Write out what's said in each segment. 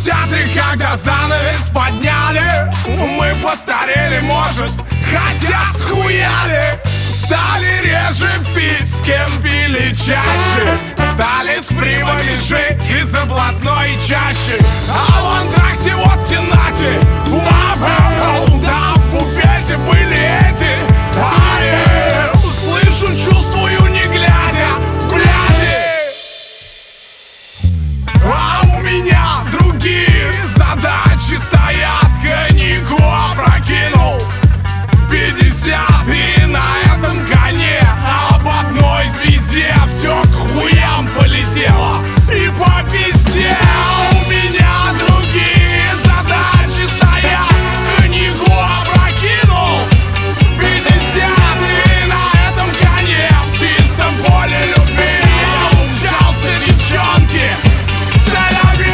театре, когда занавес подняли, мы постарели, может, хотя схуяли. Стали реже пить, с кем пили чаще. Стали с примами жить из областной чащи. А в антракте вот тенате, там в буфете были эти. Слышу, чувствую, не глядя, бляди. А у меня другие задачи стоят. Коньяку опрокинул 50 и на этом коне об одной звезде все к хуям полетело и по пизде. А у меня другие задачи стоят. Коньяку опрокинул 50 и на этом коне в чистом поле любви я умчался, девчонки, салями.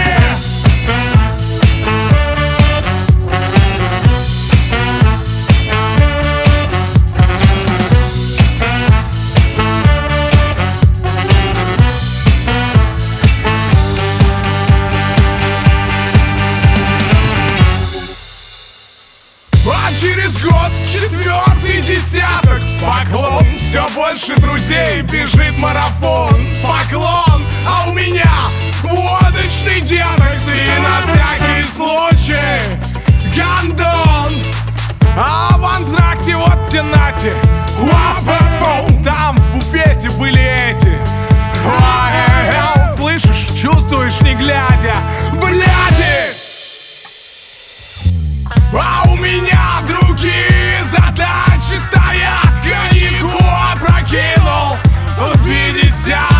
А через год четвертый десяток. Поклон, все больше друзей, бежит марафон. Поклон, а у меня водочный детокс. И на всякий случай гондон. А в антракте вот тенате, там в буфете были эти. Слышишь, чувствуешь, не глядя, бляди. А у меня другие задачи стоят. Коньяку опрокинул 50